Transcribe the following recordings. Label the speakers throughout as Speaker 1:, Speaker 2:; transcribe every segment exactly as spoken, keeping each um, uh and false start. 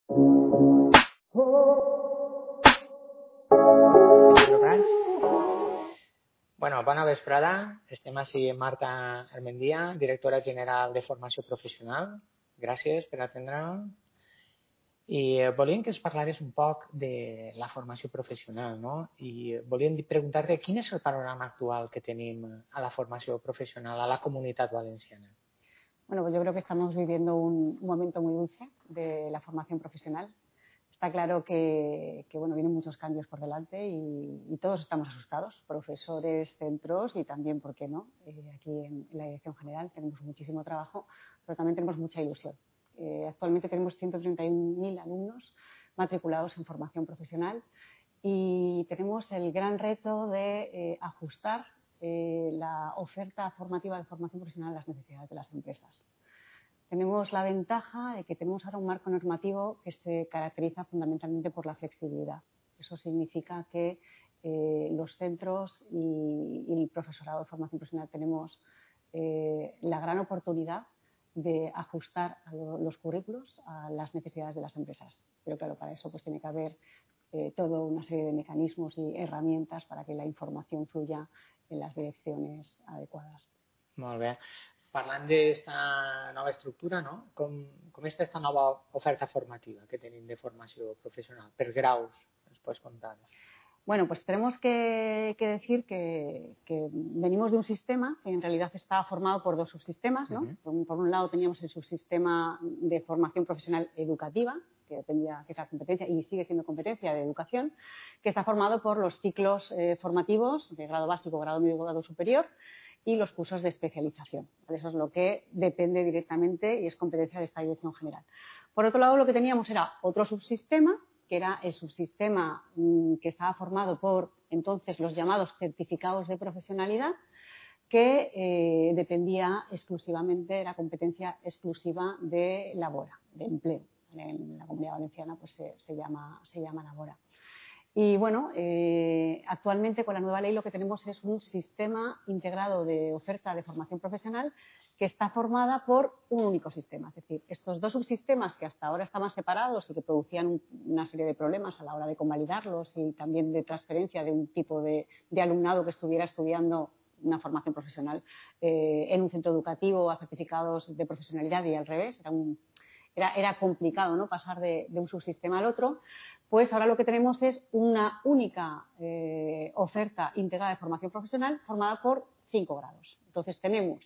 Speaker 1: Bueno, bona vesprada. Estem així amb Marta Armendia, directora general de Formació Professional. Gràcies per atendre'm. I volíem que ens parlares un poc de la formació professional, no? I volíem preguntar-te quin és el panorama actual que tenim a la formació professional, a la comunitat valenciana.
Speaker 2: Bueno, pues yo creo que estamos viviendo un, un momento muy dulce de la formación profesional. Está claro que, que bueno, vienen muchos cambios por delante y, y todos estamos asustados, profesores, centros y también, ¿por qué no? Eh, aquí en, en la dirección general tenemos muchísimo trabajo, pero también tenemos mucha ilusión. Eh, actualmente tenemos ciento treinta y un mil alumnos matriculados en formación profesional y tenemos el gran reto de eh, ajustar eh, la oferta formativa de formación profesional a las necesidades de las empresas. Tenemos la ventaja de que tenemos ahora un marco normativo que se caracteriza fundamentalmente por la flexibilidad. Eso significa que eh, los centros y, y el profesorado de formación profesional tenemos eh, la gran oportunidad de ajustar a lo, los currículos a las necesidades de las empresas. Pero claro, para eso pues tiene que haber eh, toda una serie de mecanismos y herramientas para que la información fluya en las direcciones adecuadas.
Speaker 1: Molt bé. Parlant d'esta nova estructura, no? Com, com està esta nova oferta formativa que tenim de formació professional? Per graus, ens pots contar?
Speaker 2: Bueno, pues tenemos que, que decir que, que venimos de un sistema que en realidad está formado por dos subsistemas, ¿no? Uh-huh. por, por un lado teníamos el subsistema de formación profesional educativa, que dependía, que es la competencia y sigue siendo competencia de educación, que está formado por los ciclos eh, formativos de grado básico, grado medio y grado superior, y los cursos de especialización. Eso es lo que depende directamente y es competencia de esta dirección general. Por otro lado, lo que teníamos era otro subsistema, que era el subsistema mmm, que estaba formado por entonces los llamados certificados de profesionalidad, que eh, dependía exclusivamente de la competencia exclusiva de Labora, de empleo. En la Comunidad Valenciana pues, se, se, llama, se llama Labora. Y bueno, eh, actualmente con la nueva ley lo que tenemos es un sistema integrado de oferta de formación profesional que está formada por un único sistema. Es decir, estos dos subsistemas que hasta ahora estaban separados y que producían un, una serie de problemas a la hora de convalidarlos y también de transferencia de un tipo de, de alumnado que estuviera estudiando una formación profesional eh, en un centro educativo a certificados de profesionalidad y al revés, era, un, era, era complicado, ¿no?, pasar de, de un subsistema al otro. Pues ahora lo que tenemos es una única eh, oferta integrada de formación profesional formada por cinco grados. Entonces tenemos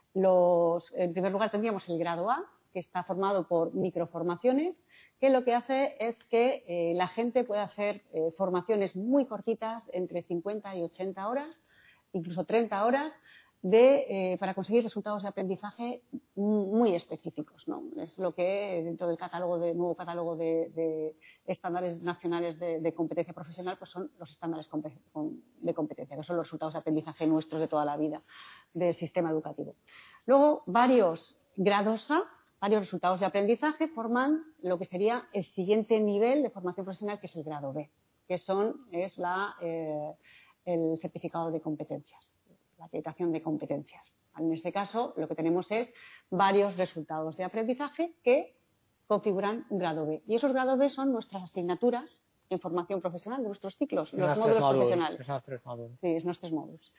Speaker 2: los, en primer lugar tendríamos el grado A, que está formado por microformaciones, que lo que hace es que eh, la gente puede hacer eh, formaciones muy cortitas, entre cincuenta y ochenta horas, incluso treinta horas, de, eh, para conseguir resultados de aprendizaje muy específicos, ¿no? Es lo que dentro del catálogo de, nuevo catálogo de, de estándares nacionales de, de competencia profesional pues son los estándares de competencia, que son los resultados de aprendizaje nuestros de toda la vida del sistema educativo. Luego, varios grados A, varios resultados de aprendizaje forman lo que sería el siguiente nivel de formación profesional, que es el grado B, que son, es la, eh, el certificado de competencias, la acreditación de competencias. En este caso, lo que tenemos es varios resultados de aprendizaje que configuran un grado B. Y esos grados B son nuestras asignaturas en formación profesional de nuestros ciclos, los, los módulos, módulos profesionales.
Speaker 1: Los tres módulos.
Speaker 2: Sí, es nuestros módulos.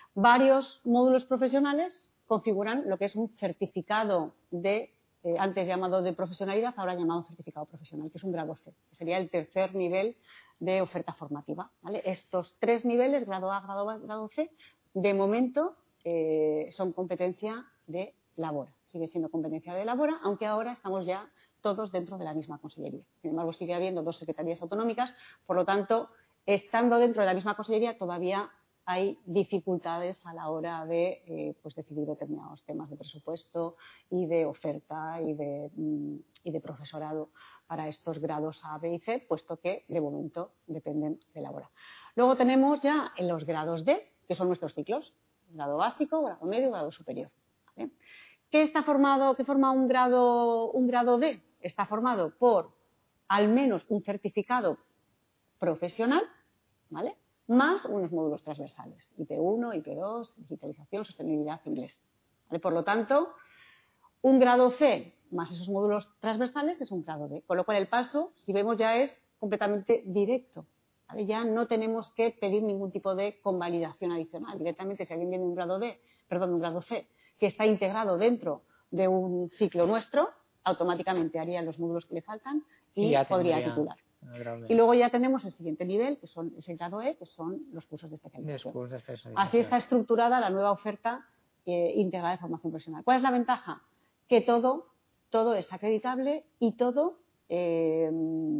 Speaker 2: Varios módulos profesionales configuran lo que es un certificado de, eh, antes llamado de profesionalidad, ahora llamado certificado profesional, que es un grado C, que sería el tercer nivel de oferta formativa, ¿vale? Estos tres niveles, grado A, grado B, grado C, de momento eh, son competencia de Labora. Sigue siendo competencia de Labora, aunque ahora estamos ya todos dentro de la misma consellería. Sin embargo, sigue habiendo dos secretarías autonómicas, por lo tanto, estando dentro de la misma consellería, todavía hay dificultades a la hora de eh, pues decidir determinados temas de presupuesto y de oferta y de, y de profesorado para estos grados A, B y C, puesto que de momento dependen de Labora. Luego tenemos ya en los grados D, que son nuestros ciclos, grado básico, grado medio, grado superior. ¿Vale? ¿Qué está formado, qué forma un grado, un grado D? Está formado por al menos un certificado profesional, ¿vale?, más unos módulos transversales, I P uno, I P dos, digitalización, sostenibilidad, inglés. ¿Vale? Por lo tanto, Un grado C más esos módulos transversales es un grado D, con lo cual el paso, si vemos, ya es completamente directo. ¿Vale? Ya no tenemos que pedir ningún tipo de convalidación adicional. Directamente, si alguien viene de un grado D, perdón, de un grado C, que está integrado dentro de un ciclo nuestro, automáticamente haría los módulos que le faltan y, y podría titular. Y luego ya tenemos el siguiente nivel, que son ese grado E, que son los cursos de especialización.
Speaker 1: Cursos de especialización.
Speaker 2: Así está estructurada la nueva oferta eh, integrada de formación profesional. ¿Cuál es la ventaja? Que todo, todo es acreditable y todo eh,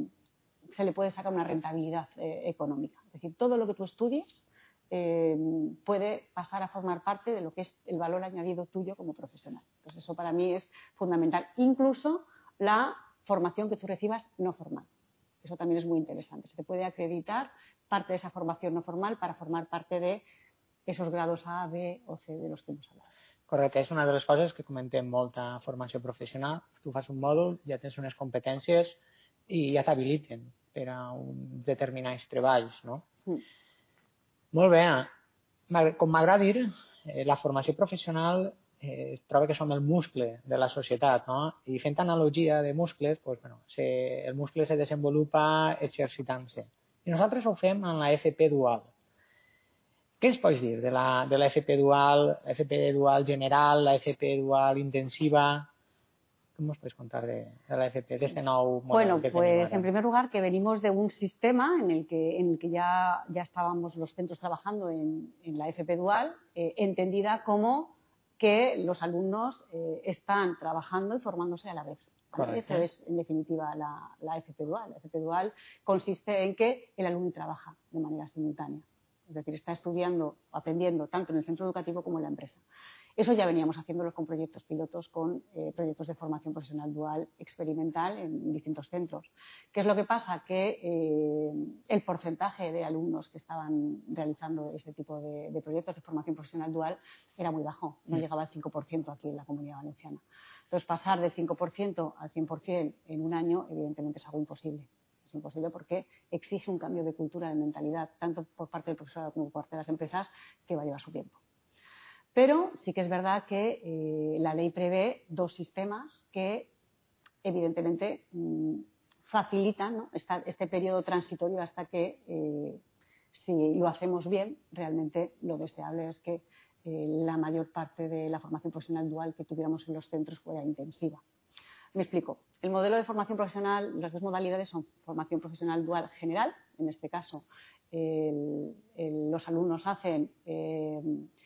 Speaker 2: se le puede sacar una rentabilidad eh, económica. Es decir, todo lo que tú estudies eh, puede pasar a formar parte de lo que es el valor añadido tuyo como profesional. Entonces, eso para mí es fundamental. Incluso la formación que tú recibas no formal. Eso también es muy interesante. Se te puede acreditar parte de esa formación no formal para formar parte de esos grados A, B o C de los que hemos hablado.
Speaker 1: Correcte, és una de les coses que comentem molta formació professional. Tu fas un mòdul, ja tens unes competències i ja t'habiliten per a uns determinats treballs, no?
Speaker 2: Mm.
Speaker 1: Molt bé. Com m'agrada dir, eh, la formació professional eh, es troba que som el muscle de la societat, no? I fent analogia de muscles, pues, bueno, se, el muscle se desenvolupa exercitant-se. I nosaltres ho fem en la F P dual. Què ens pots dir de la, de la F P dual, la F P dual general, la F P dual intensiva? ¿Qué nos puedes contar de, de la F P, de este nuevo modelo
Speaker 2: bueno,
Speaker 1: que
Speaker 2: pues
Speaker 1: tenemos ahora?
Speaker 2: En primer lugar que venimos de un sistema en el que, en el que ya, ya estábamos los centros trabajando en, en la F P dual, eh, entendida como que los alumnos eh, están trabajando y formándose a la vez. ¿Vale? Eso es, en definitiva, la, la F P dual. La F P dual consiste en que el alumno trabaja de manera simultánea. Es decir, está estudiando, aprendiendo tanto en el centro educativo como en la empresa. Eso ya veníamos haciéndolo con proyectos pilotos, con eh, proyectos de formación profesional dual experimental en distintos centros. ¿Qué es lo que pasa? Que eh, el porcentaje de alumnos que estaban realizando ese tipo de, de proyectos de formación profesional dual era muy bajo, no llegaba al cinco por ciento aquí en la Comunidad Valenciana. Entonces, pasar del cinco por ciento al cien por ciento en un año, evidentemente, es algo imposible. Es imposible porque exige un cambio de cultura, de mentalidad, tanto por parte del profesorado como por parte de las empresas, que va a llevar su tiempo. Pero sí que es verdad que eh, la ley prevé dos sistemas que, evidentemente, mmm, facilitan, ¿no?, esta, este periodo transitorio hasta que, eh, si lo hacemos bien, realmente lo deseable es que eh, la mayor parte de la formación profesional dual que tuviéramos en los centros fuera intensiva. Me explico. El modelo de formación profesional, las dos modalidades son formación profesional dual general. En este caso, el, el, los alumnos hacen eh,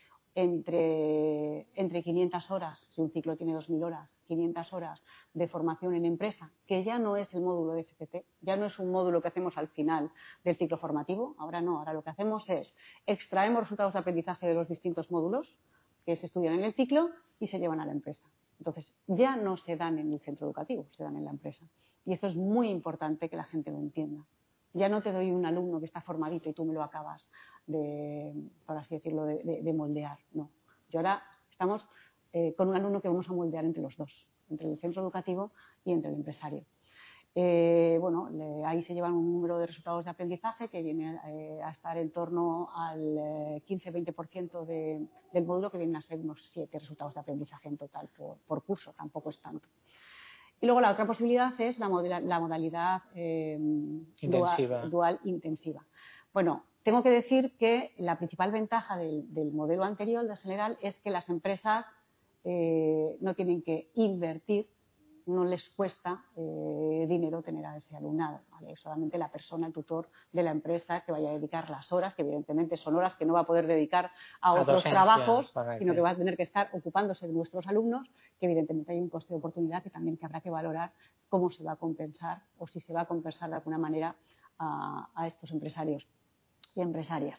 Speaker 2: entre, entre quinientas horas, si un ciclo tiene dos mil horas, quinientas horas de formación en empresa, que ya no es el módulo de F P T, ya no es un módulo que hacemos al final del ciclo formativo. Ahora no, ahora lo que hacemos es extraemos resultados de aprendizaje de los distintos módulos que se estudian en el ciclo y se llevan a la empresa. Entonces, ya no se dan en el centro educativo, se dan en la empresa. Y esto es muy importante que la gente lo entienda. Ya no te doy un alumno que está formadito y tú me lo acabas de, por así decirlo, de, de, de moldear. No. Y ahora estamos eh, con un alumno que vamos a moldear entre los dos, entre el centro educativo y entre el empresario. Eh, bueno, le, ahí se llevan un número de resultados de aprendizaje que viene eh, a estar en torno al eh, quince a veinte por ciento de, del módulo, que vienen a ser unos siete resultados de aprendizaje en total por, por curso, tampoco es tanto. Y luego la otra posibilidad es la, modela, la modalidad eh,
Speaker 1: intensiva.
Speaker 2: Dual, dual intensiva. Bueno, tengo que decir que la principal ventaja del, del modelo anterior, del general, es que las empresas eh, no tienen que invertir, no les cuesta eh, dinero tener a ese alumnado, ¿vale? Solamente la persona, el tutor de la empresa que vaya a dedicar las horas, que evidentemente son horas que no va a poder dedicar a, a otros docencia, trabajos, sino que va a tener que estar ocupándose de nuestros alumnos, que evidentemente hay un coste de oportunidad que también que habrá que valorar cómo se va a compensar o si se va a compensar de alguna manera a, a estos empresarios y empresarias.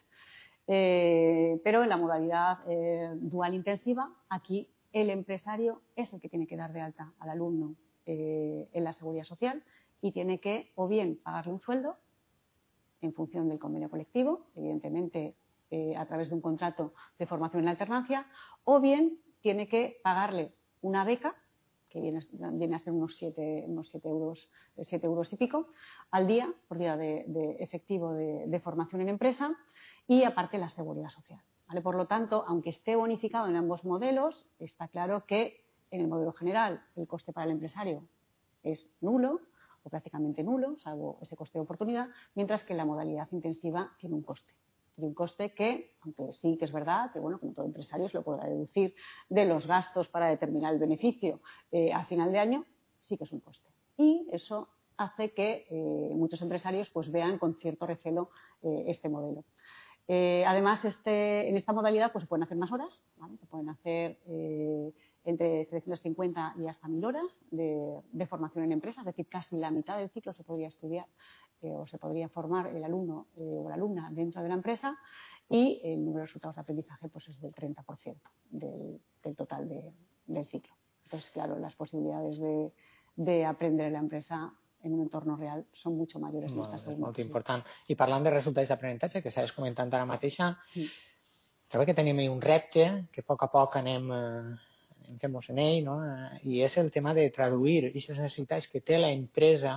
Speaker 2: Eh, pero en la modalidad eh, dual intensiva, aquí el empresario es el que tiene que dar de alta al alumno eh, en la seguridad social y tiene que o bien pagarle un sueldo en función del convenio colectivo, evidentemente eh, a través de un contrato de formación en alternancia, o bien tiene que pagarle una beca, que viene, viene a ser unos siete unos siete euros, siete euros y pico al día, por día de, de efectivo de, de formación en empresa, y aparte la seguridad social. ¿Vale? Por lo tanto, aunque esté bonificado en ambos modelos, está claro que en el modelo general el coste para el empresario es nulo o prácticamente nulo, salvo ese coste de oportunidad, mientras que la modalidad intensiva tiene un coste. Tiene un coste que, aunque sí que es verdad que, bueno, como todo empresario se lo podrá deducir de los gastos para determinar el beneficio eh, al final de año, sí que es un coste. Y eso hace que eh, muchos empresarios pues, vean con cierto recelo eh, este modelo. Eh, además, este, en esta modalidad pues, se pueden hacer más horas, ¿vale? Se pueden hacer eh, entre setecientas cincuenta y hasta mil horas de, de formación en empresas, es decir, casi la mitad del ciclo se podría estudiar eh, o se podría formar el alumno eh, o la alumna dentro de la empresa y el número de resultados de aprendizaje pues, es del treinta por ciento del, del total de, del ciclo. Entonces, claro, las posibilidades de, de aprender en la empresa en un entorno real són mucho mayores en esta segunda.
Speaker 1: És molt important. I parlant de resultats d'aprenentatge, que estaves comentant ara mateixa,
Speaker 2: sí.
Speaker 1: Trobo que tenim un repte que a poc a poc anem, eh, anem fent-nos en ell, no? I és el tema de traduir aquestes necessitats que té l'empresa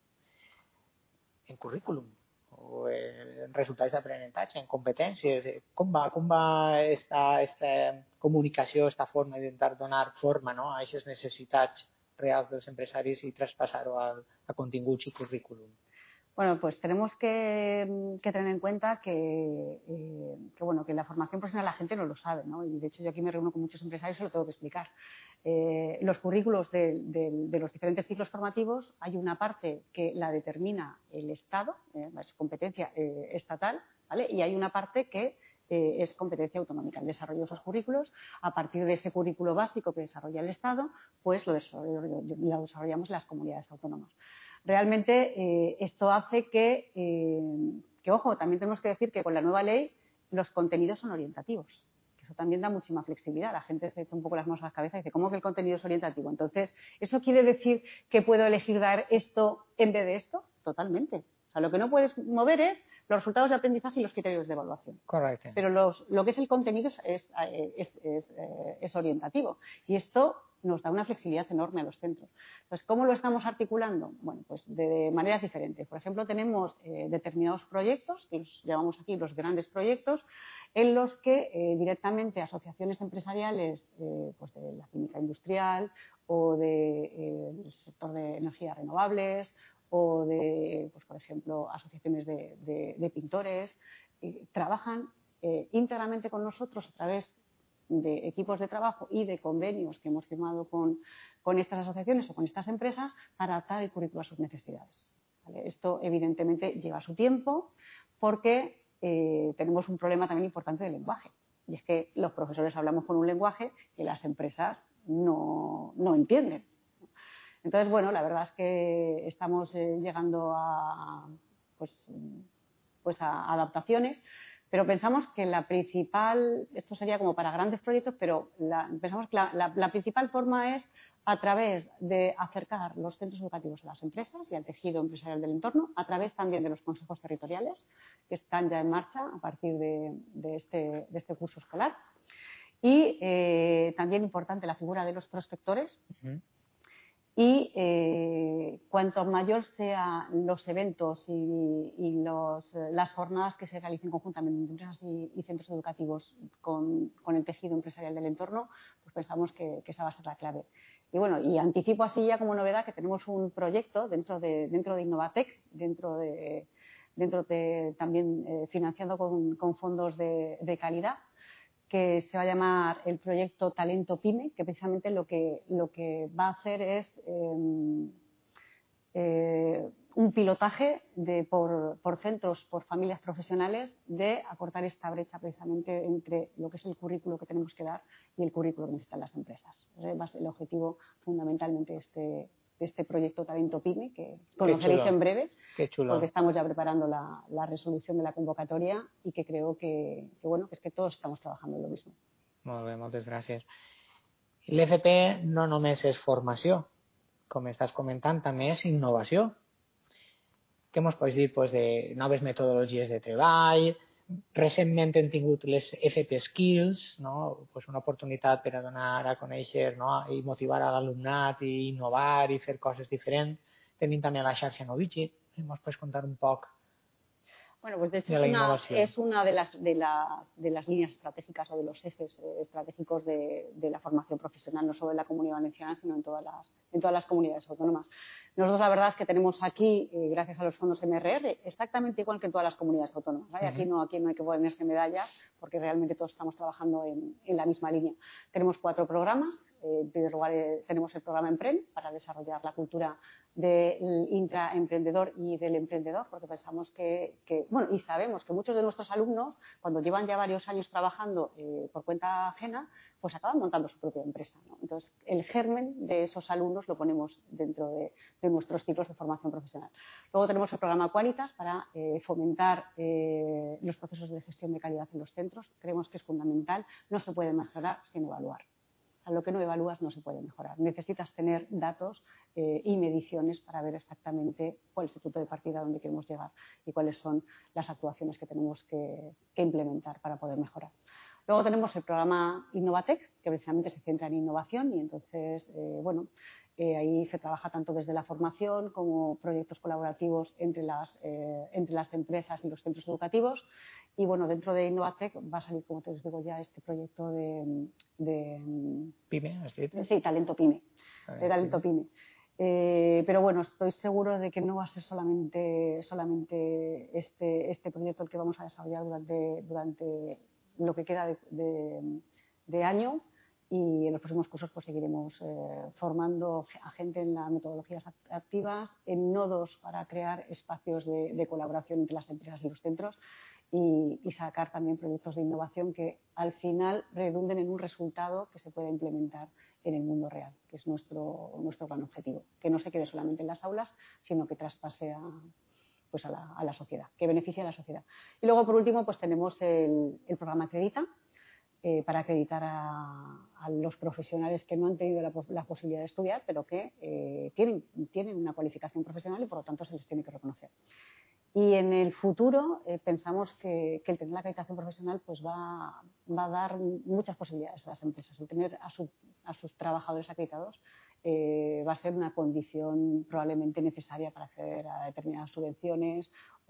Speaker 1: en currículum o en resultats d'aprenentatge, en competències. Com va, com va esta, esta comunicació, esta forma d'intentar donar forma, no, a aquestes necessitats reals dels empresaris y traspasarlo a, a continguts y currículum?
Speaker 2: Bueno, pues tenemos que, que tener en cuenta que, eh, que, bueno, que la formación profesional la gente no lo sabe, ¿no? Y de hecho yo aquí me reúno con muchos empresarios y lo tengo que explicar. Eh, los currículos de, de, de los diferentes ciclos formativos, hay una parte que la determina el Estado, eh, es competencia eh, estatal, ¿vale? Y hay una parte que eh, es competencia autonómica. El desarrollo de esos currículos, a partir de ese currículo básico que desarrolla el Estado, pues lo, desarroll, lo desarrollamos las comunidades autónomas. Realmente eh, esto hace que, eh, que, ojo, también tenemos que decir que con la nueva ley los contenidos son orientativos. Eso también da muchísima flexibilidad. La gente se echa un poco las manos a la cabeza y dice, ¿cómo que el contenido es orientativo? Entonces, ¿eso quiere decir que puedo elegir dar esto en vez de esto? Totalmente. O sea, lo que no puedes mover es los resultados de aprendizaje y los criterios de evaluación.
Speaker 1: Correcto.
Speaker 2: Pero los, lo que es el contenido es, es, es, es, es orientativo. Y esto nos da una flexibilidad enorme a los centros. Entonces, ¿cómo lo estamos articulando? Bueno, pues de maneras diferentes. Por ejemplo, tenemos eh, determinados proyectos, que los llamamos aquí los grandes proyectos, en los que eh, directamente asociaciones empresariales eh, pues de la química industrial o del de, eh, sector de energías renovables o de, pues, por ejemplo, asociaciones de, de, de pintores, eh, trabajan eh, íntegramente con nosotros a través de equipos de trabajo y de convenios que hemos firmado con, con estas asociaciones o con estas empresas para adaptar el currículo a sus necesidades. ¿Vale? Esto, evidentemente, lleva su tiempo porque eh, tenemos un problema también importante de lenguaje. Y es que los profesores hablamos con un lenguaje que las empresas no, no entienden. Entonces, bueno, la verdad es que estamos eh, llegando a, pues, pues a adaptaciones. Pero pensamos que la principal, esto sería como para grandes proyectos, pero la, pensamos que la, la, la principal forma es a través de acercar los centros educativos a las empresas y al tejido empresarial del entorno, a través también de los consejos territoriales que están ya en marcha a partir de, de, este, de este curso escolar. Y eh, también importante la figura de los prospectores. Uh-huh. Y eh, cuanto mayor sean los eventos y, y los, las jornadas que se realicen conjuntamente entre empresas y, y centros educativos con, con el tejido empresarial del entorno, pues pensamos que, que esa va a ser la clave. Y bueno, y anticipo así ya como novedad que tenemos un proyecto dentro de, dentro de Innovatec, dentro de, dentro de también eh, financiado con, con fondos de, de calidad, que se va a llamar el proyecto Talento Pyme, que precisamente lo que, lo que va a hacer es eh, eh, un pilotaje de, por, por centros, por familias profesionales, de acortar esta brecha precisamente entre lo que es el currículo que tenemos que dar y el currículo que necesitan las empresas. Ese va a ser el objetivo fundamentalmente de este, de este proyecto Talento Pyme, que conoceréis en breve.
Speaker 1: Qué chulo.
Speaker 2: Porque estamos ya preparando la, la resolución de la convocatoria y que creo que, que, bueno, que es que todos estamos trabajando en lo mismo.
Speaker 1: Molt bé, moltes gràcies. L'F P no només és formació, com estàs comentant, també és innovació. Què ens pots dir pues, de noves metodologies de treball? Recentment hem tingut les F P Skills, no? Pues una oportunitat per a donar a conèixer, no? I motivar a l'alumnat i innovar i fer coses diferents. Tenim també la xarxa Novigit. ¿Nos puedes contar un poco?
Speaker 2: Bueno, pues de hecho
Speaker 1: de
Speaker 2: es
Speaker 1: la
Speaker 2: una,
Speaker 1: innovación.
Speaker 2: es una de las, de, las, de las líneas estratégicas o de los ejes eh, estratégicos de, de la formación profesional, no solo en la Comunidad Valenciana, sino en todas las, en todas las comunidades autónomas. Nosotros la verdad es que tenemos aquí, eh, gracias a los fondos M R R, exactamente igual que en todas las comunidades autónomas, ¿vale?
Speaker 1: Uh-huh.
Speaker 2: Aquí no, aquí no hay que ponerse medallas porque realmente todos estamos trabajando en, en la misma línea. Tenemos cuatro programas. Eh, en primer lugar, eh, tenemos el programa Emprend para desarrollar la cultura del intraemprendedor y del emprendedor, porque pensamos que, que, bueno, y sabemos que muchos de nuestros alumnos, cuando llevan ya varios años trabajando eh, por cuenta ajena, pues acaban montando su propia empresa, ¿no? Entonces, el germen de esos alumnos lo ponemos dentro de, de nuestros ciclos de formación profesional. Luego tenemos el programa Qualitas para eh, fomentar eh, los procesos de gestión de calidad en los centros. Creemos que es fundamental, no se puede mejorar sin evaluar. A lo que no evalúas no se puede mejorar. Necesitas tener datos eh, y mediciones para ver exactamente cuál es el punto de partida a donde queremos llegar y cuáles son las actuaciones que tenemos que, que implementar para poder mejorar. Luego tenemos el programa Innovatec, que precisamente se centra en innovación y entonces, eh, bueno, eh, ahí se trabaja tanto desde la formación como proyectos colaborativos entre las, eh, entre las empresas y los centros educativos. Y bueno, dentro de Innovatec va a salir, como te digo ya, este proyecto de... de
Speaker 1: ¿Pyme? ¿Has dicho?
Speaker 2: Sí, Talento Pyme. De Talento Pyme. Eh, pero bueno, estoy seguro de que no va a ser solamente, solamente este, este proyecto el que vamos a desarrollar durante, durante lo que queda de, de, de año, y en los próximos cursos pues seguiremos eh, formando a gente en las metodologías activas, en nodos para crear espacios de, de colaboración entre las empresas y los centros y, y sacar también proyectos de innovación que al final redunden en un resultado que se pueda implementar en el mundo real, que es nuestro, nuestro gran objetivo, que no se quede solamente en las aulas, sino que traspase a, pues a, la, a la sociedad, que beneficie a la sociedad. Y luego, por último, pues tenemos el, el programa Acredita, eh, para acreditar a, a los profesionales que no han tenido la, la posibilidad de estudiar, pero que eh, tienen, tienen una cualificación profesional y, por lo tanto, se les tiene que reconocer. Y en el futuro eh, pensamos que, que el tener la acreditación profesional pues va, va a dar muchas posibilidades a las empresas. El tener a, su, a sus trabajadores acreditados eh, va a ser una condición probablemente necesaria para acceder a determinadas subvenciones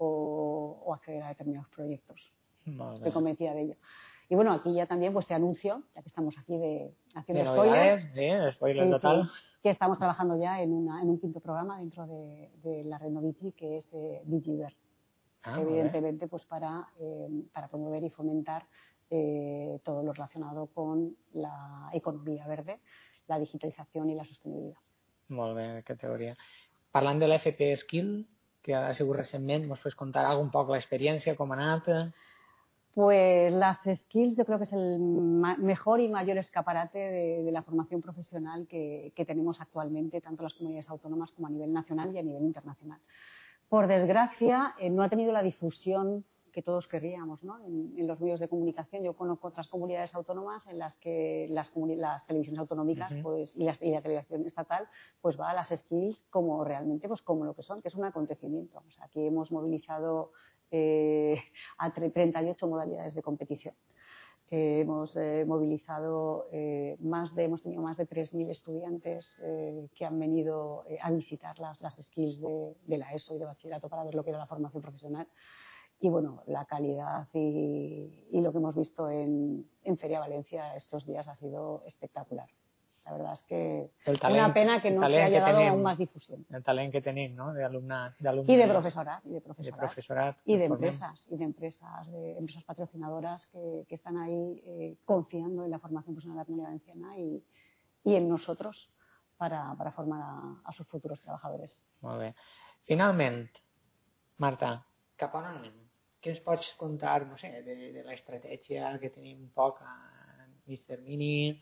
Speaker 2: o, o acceder a determinados proyectos. Vale. Estoy convencida de ello. Y bueno, aquí ya también pues te anuncio, ya que estamos aquí de, haciendo
Speaker 1: de
Speaker 2: spoilers,
Speaker 1: novedades, sí, spoiler
Speaker 2: sí,
Speaker 1: total.
Speaker 2: Sí, que estamos trabajando ya en, una, en un quinto programa dentro de, de la red Novici, que es eh, Digiver. Ah, evidentemente pues para, eh, para promover y fomentar eh, todo lo relacionado con la economía verde, la digitalitzación y la sostenibilidad.
Speaker 1: Molt bé, categoria. Parlant de l'F P Skill, que ha sigut recentment, ¿nos puedes contar algo un poco la experiencia, cómo ha anat?
Speaker 2: Pues las skills yo creo que es el mejor y mayor escaparate de, de la formación profesional que, que tenemos actualmente, tanto en las comunidades autónomas como a nivel nacional y a nivel internacional. Por desgracia, eh, no ha tenido la difusión que todos querríamos, ¿no? en, en los medios de comunicación. Yo conozco otras comunidades autónomas en las que las, las televisiones autonómicas uh-huh. pues, y, las, y la televisión estatal pues va a las skills como realmente pues como lo que son, que es un acontecimiento. O sea, aquí hemos movilizado eh, a treinta y ocho modalidades de competición. Eh, hemos eh, movilizado eh, más de, hemos tenido más de tres mil estudiantes eh, que han venido eh, a visitar las, las skills de, de la ESO y de bachillerato para ver lo que era la formación profesional. Y bueno, la calidad y, y lo que hemos visto en, en Feria Valencia estos días ha sido espectacular. La verdad es que
Speaker 1: el talent,
Speaker 2: una pena que no se haya dado aún más difusión.
Speaker 1: El talent que tenim, ¿no? De alumna, de
Speaker 2: y de profesorat, y de profesorat,
Speaker 1: de profesorat
Speaker 2: y de empresas, y de empresas, de empresas patrocinadoras que, que están ahí eh, confiando en la formación profesional de la Comunidad Valenciana y, y en nosotros para, para formar a, a sus futuros trabajadores.
Speaker 1: Molt bé. Finalment, Marta, cap on anem? Què ens pots contar, no sé, de, de l'estratègia que tenim un poc a mig termini,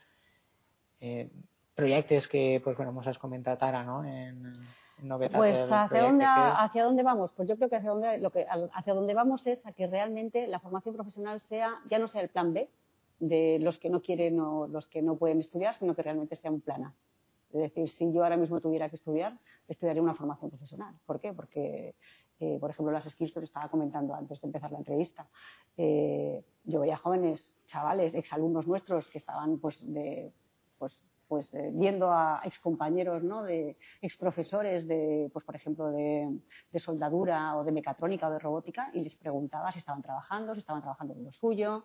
Speaker 1: eh, proyectos que, pues bueno, hemos has comentado ahora, ¿no? En, en novedades
Speaker 2: pues
Speaker 1: del
Speaker 2: hacia dónde,
Speaker 1: que es...
Speaker 2: hacia dónde vamos, pues yo creo que hacia dónde, lo que hacia dónde vamos es a que realmente la formación profesional sea, ya no sea el plan B de los que no quieren o los que no pueden estudiar, sino que realmente sea un plan A. Es decir, si yo ahora mismo tuviera que estudiar, estudiaría una formación profesional. ¿Por qué? Porque, eh, por ejemplo, las skills que os estaba comentando antes de empezar la entrevista. Eh, yo veía jóvenes, chavales, exalumnos nuestros que estaban pues de... Pues, pues eh, viendo a excompañeros, ¿no? De exprofesores de, pues por ejemplo, de, de soldadura o de mecatrónica o de robótica, y les preguntaba si estaban trabajando, si estaban trabajando en lo suyo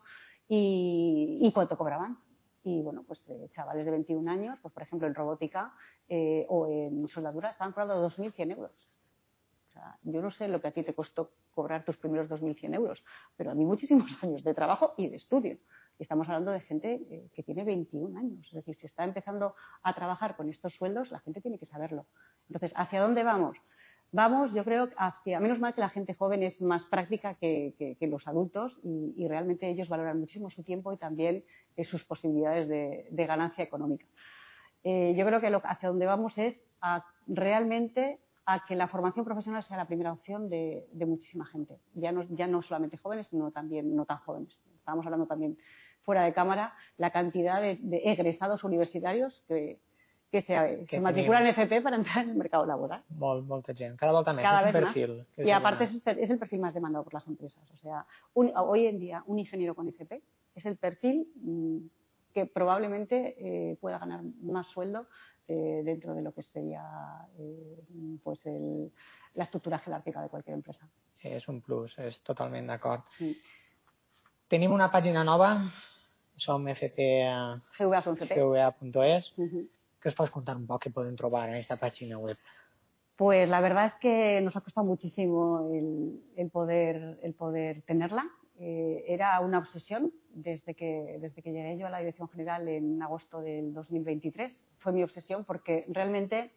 Speaker 2: y, y cuánto cobraban. Y bueno, pues eh, chavales de veintiún años, pues por ejemplo en robótica eh, o en soldadura estaban cobrando dos mil cien euros. O sea, yo no sé lo que a ti te costó cobrar tus primeros dos mil cien euros, pero a mí muchísimos años de trabajo y de estudio. Y estamos hablando de gente eh, que tiene veintiún años. Es decir, si está empezando a trabajar con estos sueldos, la gente tiene que saberlo. Entonces, ¿hacia dónde vamos? Vamos, yo creo, hacia... Menos mal que la gente joven es más práctica que, que, que los adultos y, y realmente ellos valoran muchísimo su tiempo y también eh, sus posibilidades de, de ganancia económica. Eh, yo creo que lo, hacia dónde vamos es a realmente a que la formación profesional sea la primera opción de, de muchísima gente. Ya no, ya no solamente jóvenes, sino también no tan jóvenes. Estábamos hablando también fuera de cámara la cantidad de, de egresados universitarios que, que se, que se matriculan en F P para entrar en el mercado laboral.
Speaker 1: Molt, molta gent. Cada volta més.
Speaker 2: Cada
Speaker 1: és un
Speaker 2: vez
Speaker 1: perfil.
Speaker 2: más. Y aparte es el, es el perfil más demandado por las empresas. O sea, un, hoy en día un ingeniero con F P es el perfil mmm, que probablemente eh, pueda ganar más sueldo eh, dentro de lo que sería eh, pues el, la estructura jerárquica de cualquier empresa.
Speaker 1: Sí, és un plus, és totalment d'acord.
Speaker 2: Sí.
Speaker 1: Tenim una pàgina nova, som F P
Speaker 2: G V A son F P.
Speaker 1: G V A punto es.
Speaker 2: Uh-huh.
Speaker 1: ¿Qué os puedes contar un poco que pueden trobar en esta página web?
Speaker 2: Pues la verdad es que nos ha costado muchísimo el, el, poder, el poder tenerla. Eh, era una obsesión desde que, desde que llegué yo a la Dirección General en agosto del dos mil veintitrés. Fue mi obsesión porque realmente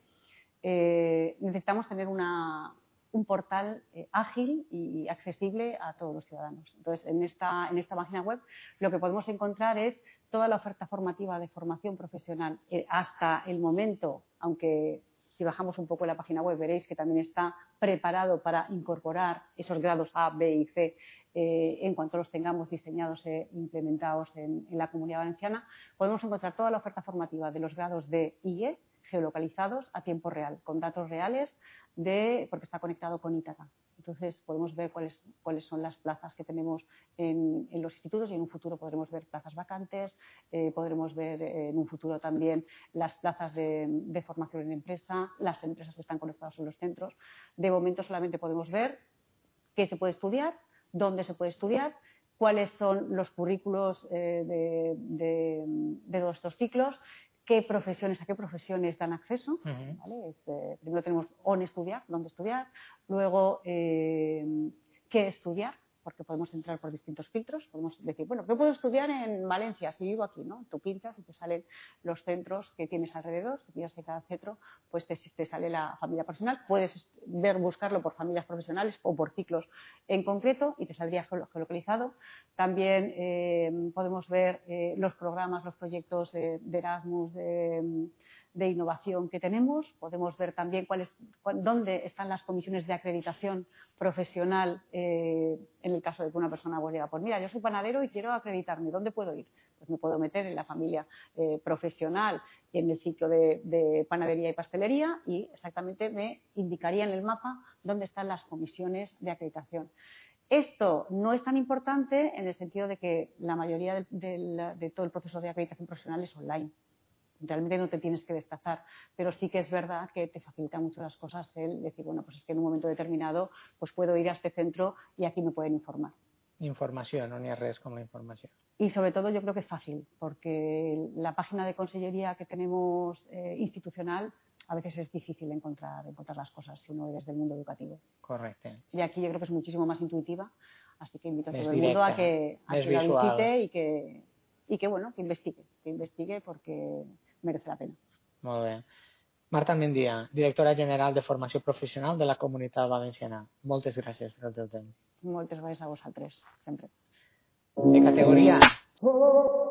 Speaker 2: eh, necesitamos tener una, un portal eh, ágil y accesible a todos los ciudadanos. Entonces, en esta, en esta página web lo que podemos encontrar es toda la oferta formativa de formación profesional eh, hasta el momento, aunque si bajamos un poco la página web veréis que también está preparado para incorporar esos grados A, B y C eh, en cuanto los tengamos diseñados e implementados en, en la Comunidad Valenciana. Podemos encontrar toda la oferta formativa de los grados D y E geolocalizados a tiempo real, con datos reales, de, porque está conectado con Ítaca. Entonces podemos ver cuáles, cuáles son las plazas que tenemos en, en los institutos y en un futuro podremos ver plazas vacantes, eh, podremos ver eh, en un futuro también las plazas de, de formación en empresa, las empresas que están conectadas en los centros. De momento solamente podemos ver qué se puede estudiar, dónde se puede estudiar, cuáles son los currículos eh, de, de, de todos estos ciclos, qué profesiones, a qué profesiones dan acceso. Uh-huh. ¿Vale? Es, eh, primero tenemos on estudiar, dónde estudiar, luego eh, qué estudiar, porque podemos entrar por distintos filtros, podemos decir, bueno, yo puedo estudiar en Valencia si vivo aquí, ¿no? Tú pinchas y te salen los centros que tienes alrededor, si piensas que cada centro pues te, te sale la familia profesional, puedes ver, buscarlo por familias profesionales o por ciclos en concreto y te saldría geolocalizado. También eh, podemos ver eh, los programas, los proyectos eh, de Erasmus, de, de innovación que tenemos, podemos ver también cuáles, cuál, dónde están las comisiones de acreditación profesional eh, en el caso de que una persona pues diga, pues mira, yo soy panadero y quiero acreditarme, ¿dónde puedo ir? Pues me puedo meter en la familia eh, profesional y en el ciclo de, de panadería y pastelería y exactamente me indicaría en el mapa dónde están las comisiones de acreditación. Esto no es tan importante en el sentido de que la mayoría de, de, de todo el proceso de acreditación profesional es online. Realmente no te tienes que desplazar, pero sí que es verdad que te facilita mucho las cosas el decir, bueno, pues es que en un momento determinado pues puedo ir a este centro y aquí me pueden informar.
Speaker 1: Información, no ni res como la información.
Speaker 2: Y sobre todo yo creo que es fácil, porque la página de consellería que tenemos eh, institucional a veces es difícil encontrar, encontrar las cosas si no eres del mundo educativo.
Speaker 1: Correcto.
Speaker 2: Y aquí yo creo que es muchísimo más intuitiva, así que invito a todo
Speaker 1: més
Speaker 2: el mundo
Speaker 1: directa,
Speaker 2: a que, a que la visite y que, y que, bueno, que investigue, que investigue porque merece la pena.
Speaker 1: Molt bé. Marta Mendia, directora general de Formació Professional de la Comunitat Valenciana. Moltes gràcies per el teu temps.
Speaker 2: Moltes gràcies a vosaltres, sempre.
Speaker 1: De categoria.